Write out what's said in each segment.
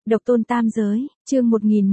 Độc tôn tam giới, chương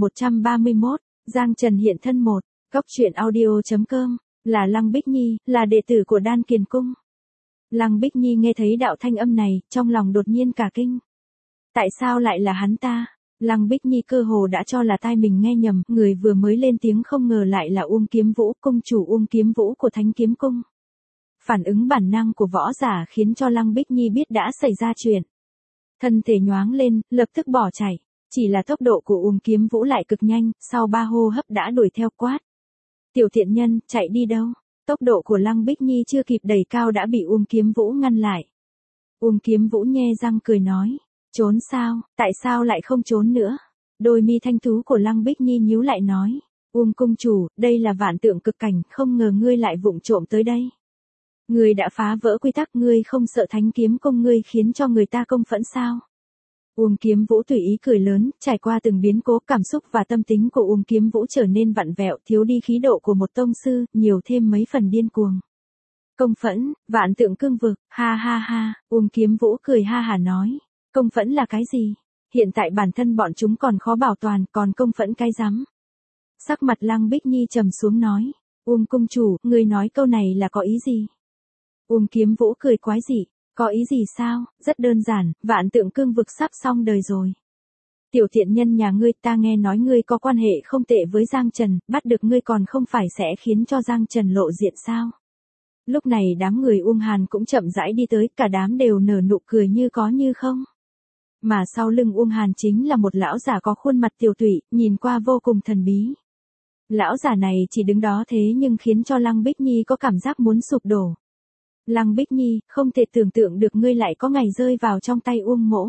1131, Giang Trần hiện thân 1, Cóc truyện audio.com, là Lăng Bích Nhi, là đệ tử của Đan Kiền Cung. Lăng Bích Nhi nghe thấy đạo thanh âm này, trong lòng đột nhiên cả kinh. Tại sao lại là hắn ta? Lăng Bích Nhi cơ hồ đã cho là tai mình nghe nhầm, người vừa mới lên tiếng không ngờ lại là Kiếm Vũ, cung chủ Kiếm Vũ của Thánh Kiếm Cung. Phản ứng bản năng của võ giả khiến cho Lăng Bích Nhi biết đã xảy ra chuyện. Thân thể nhoáng lên, lập tức bỏ chạy. Chỉ là tốc độ của Kiếm Vũ lại cực nhanh, sau 3 hô hấp đã đuổi theo quát. Tiểu tiện nhân, chạy đi đâu? Tốc độ của Lăng Bích Nhi chưa kịp đẩy cao đã bị Kiếm Vũ ngăn lại. Kiếm Vũ nhe răng cười nói. Trốn sao, tại sao lại không trốn nữa? Đôi mi thanh tú của Lăng Bích Nhi nhíu lại nói. Cung chủ, đây là vạn tượng cực cảnh, không ngờ ngươi lại vụng trộm tới đây. Ngươi đã phá vỡ quy tắc, ngươi không sợ Thánh Kiếm Cung ngươi khiến cho người ta công phẫn sao? Kiếm Vũ tùy ý cười lớn, trải qua từng biến cố, cảm xúc và tâm tính của Kiếm Vũ trở nên vặn vẹo, thiếu đi khí độ của một tông sư, nhiều thêm mấy phần điên cuồng. Công phẫn, vạn tượng cương vực, ha ha ha, Kiếm Vũ cười ha hả nói. Công phẫn là cái gì? Hiện tại bản thân bọn chúng còn khó bảo toàn, còn công phẫn cái rắm. Sắc mặt Lăng Bích Nhi trầm xuống nói. Cung chủ, ngươi nói câu này là có ý gì? Kiếm Vũ cười quái dị. Có ý gì sao? Rất đơn giản, vạn tượng cương vực sắp xong đời rồi. Tiểu thiện nhân nhà ngươi, ta nghe nói ngươi có quan hệ không tệ với Giang Trần, bắt được ngươi còn không phải sẽ khiến cho Giang Trần lộ diện sao? Lúc này đám người Hàn cũng chậm rãi đi tới, cả đám đều nở nụ cười như có như không. Mà sau lưng Hàn chính là một lão giả có khuôn mặt tiều tụy, nhìn qua vô cùng thần bí. Lão giả này chỉ đứng đó thế nhưng khiến cho Lăng Bích Nhi có cảm giác muốn sụp đổ. Lăng Bích Nhi, không thể tưởng tượng được ngươi lại có ngày rơi vào trong tay mỗ.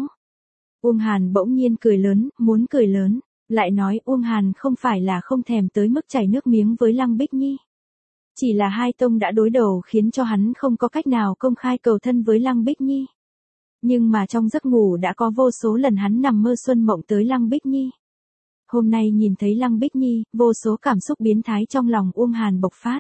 Hàn bỗng nhiên cười lớn, muốn cười lớn, lại nói Hàn không phải là không thèm tới mức chảy nước miếng với Lăng Bích Nhi. Chỉ là hai tông đã đối đầu khiến cho hắn không có cách nào công khai cầu thân với Lăng Bích Nhi. Nhưng mà trong giấc ngủ đã có vô số lần hắn nằm mơ xuân mộng tới Lăng Bích Nhi. Hôm nay nhìn thấy Lăng Bích Nhi, vô số cảm xúc biến thái trong lòng Hàn bộc phát.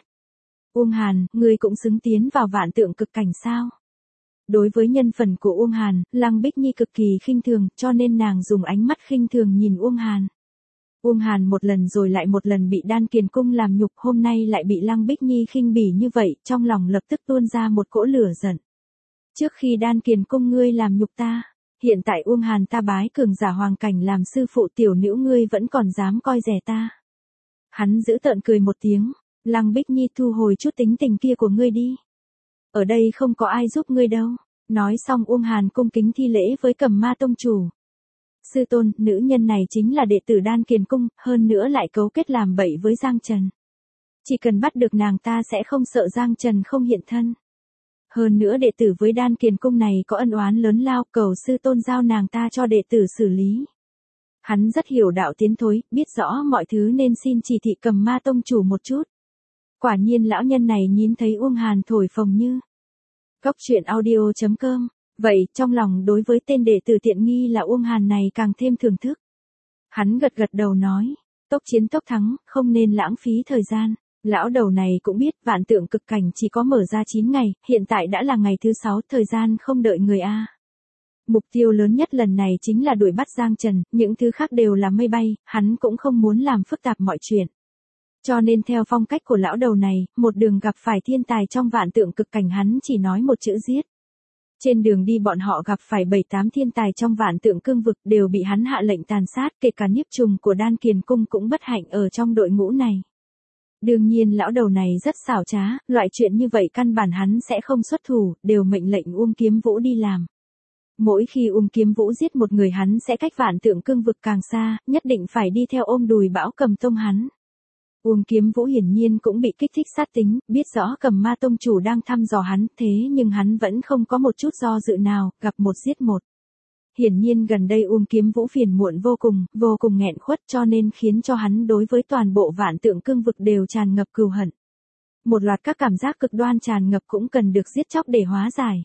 Hàn, ngươi cũng xứng tiến vào vạn tượng cực cảnh sao? Đối với nhân phần của Hàn, Lăng Bích Nhi cực kỳ khinh thường, cho nên nàng dùng ánh mắt khinh thường nhìn Hàn. Hàn một lần rồi lại một lần bị Đan Kiền Cung làm nhục, hôm nay lại bị Lăng Bích Nhi khinh bỉ như vậy, trong lòng lập tức tuôn ra một cỗ lửa giận. Trước khi Đan Kiền Cung ngươi làm nhục ta, hiện tại Hàn ta bái cường giả hoàng cảnh làm sư phụ, tiểu nữ ngươi vẫn còn dám coi rẻ ta. Hắn giễu tợn cười một tiếng. Lăng Bích Nhi, thu hồi chút tính tình kia của ngươi đi. Ở đây không có ai giúp ngươi đâu. Nói xong Hàn cung kính thi lễ với Cầm Ma tông chủ. Sư tôn, nữ nhân này chính là đệ tử Đan Kiền Cung, hơn nữa lại cấu kết làm bậy với Giang Trần. Chỉ cần bắt được nàng ta sẽ không sợ Giang Trần không hiện thân. Hơn nữa đệ tử với Đan Kiền Cung này có ân oán lớn lao, cầu sư tôn giao nàng ta cho đệ tử xử lý. Hắn rất hiểu đạo tiến thối, biết rõ mọi thứ nên xin chỉ thị Cầm Ma tông chủ một chút. Quả nhiên lão nhân này nhìn thấy Hàn thổi phồng như. Cóc truyện audio.com. Vậy, trong lòng đối với tên đệ tử tiện nghi là Hàn này càng thêm thưởng thức. Hắn gật gật đầu nói. Tốc chiến tốc thắng, không nên lãng phí thời gian. Lão đầu này cũng biết vạn tượng cực cảnh chỉ có mở ra 9 ngày, hiện tại đã là ngày thứ 6, thời gian không đợi người a. Mục tiêu lớn nhất lần này chính là đuổi bắt Giang Trần, những thứ khác đều là mây bay, hắn cũng không muốn làm phức tạp mọi chuyện. Cho nên theo phong cách của lão đầu này, một đường gặp phải thiên tài trong vạn tượng cực cảnh hắn chỉ nói một chữ giết. Trên đường đi bọn họ gặp phải 7-8 thiên tài trong vạn tượng cương vực đều bị hắn hạ lệnh tàn sát, kể cả Niếp Trùng của Đan Kiền Cung cũng bất hạnh ở trong đội ngũ này. Đương nhiên lão đầu này rất xảo trá, loại chuyện như vậy căn bản hắn sẽ không xuất thủ, đều mệnh lệnh Kiếm Vũ đi làm. Mỗi khi Kiếm Vũ giết một người hắn sẽ cách vạn tượng cương vực càng xa, nhất định phải đi theo ôm đùi bão cầm tông hắn. Kiếm Vũ hiển nhiên cũng bị kích thích sát tính, biết rõ Cầm Ma tông chủ đang thăm dò hắn, thế nhưng hắn vẫn không có một chút do dự nào, gặp một giết một. Hiển nhiên gần đây Kiếm Vũ phiền muộn vô cùng nghẹn khuất, cho nên khiến cho hắn đối với toàn bộ vạn tượng cương vực đều tràn ngập cừu hận. Một loạt các cảm giác cực đoan tràn ngập cũng cần được giết chóc để hóa giải.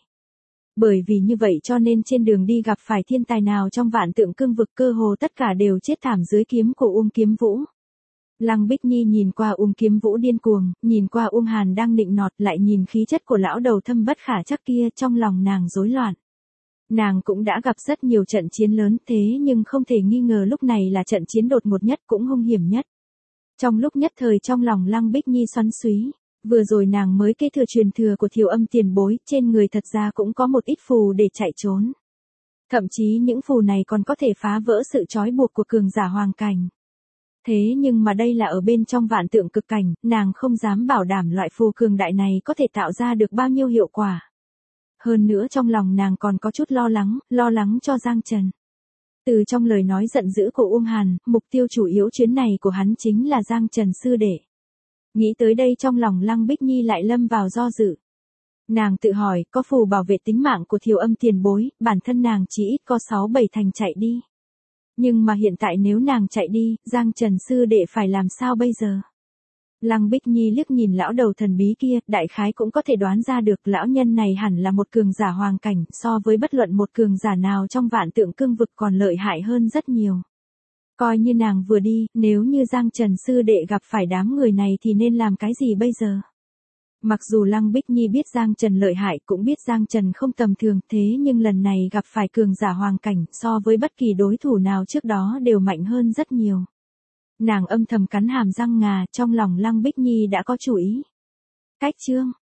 Bởi vì như vậy cho nên trên đường đi gặp phải thiên tài nào trong vạn tượng cương vực cơ hồ tất cả đều chết thảm dưới kiếm của Kiếm Vũ. Lăng Bích Nhi nhìn qua Kiếm Vũ điên cuồng, nhìn qua Hàn đang nịnh nọt, lại nhìn khí chất của lão đầu thâm bất khả chắc kia, trong lòng nàng rối loạn. Nàng cũng đã gặp rất nhiều trận chiến lớn thế nhưng không thể nghi ngờ lúc này là trận chiến đột ngột nhất cũng hung hiểm nhất. Trong lúc nhất thời trong lòng Lăng Bích Nhi xoắn xuý, vừa rồi nàng mới kế thừa truyền thừa của Thiều Âm tiền bối, trên người thật ra cũng có một ít phù để chạy trốn. Thậm chí những phù này còn có thể phá vỡ sự trói buộc của cường giả hoàng cảnh. Thế nhưng mà đây là ở bên trong vạn tượng cực cảnh, nàng không dám bảo đảm loại phù cường đại này có thể tạo ra được bao nhiêu hiệu quả. Hơn nữa trong lòng nàng còn có chút lo lắng cho Giang Trần. Từ trong lời nói giận dữ của Uông Hàn, mục tiêu chủ yếu chuyến này của hắn chính là Giang Trần sư đệ. Nghĩ tới đây trong lòng Lăng Bích Nhi lại lâm vào do dự. Nàng tự hỏi, có phù bảo vệ tính mạng của Thiều Âm tiền bối, bản thân nàng chỉ ít có 6-7 thành chạy đi. Nhưng mà hiện tại nếu nàng chạy đi, Giang Trần sư đệ phải làm sao bây giờ? Lăng Bích Nhi liếc nhìn lão đầu thần bí kia, đại khái cũng có thể đoán ra được lão nhân này hẳn là một cường giả hoàng cảnh, so với bất luận một cường giả nào trong vạn tượng cương vực còn lợi hại hơn rất nhiều. Coi như nàng vừa đi, nếu như Giang Trần sư đệ gặp phải đám người này thì nên làm cái gì bây giờ? Mặc dù Lăng Bích Nhi biết Giang Trần lợi hại, cũng biết Giang Trần không tầm thường, thế nhưng lần này gặp phải cường giả hoàng cảnh, so với bất kỳ đối thủ nào trước đó đều mạnh hơn rất nhiều. Nàng âm thầm cắn hàm răng ngà, trong lòng Lăng Bích Nhi đã có chủ ý. Cách chương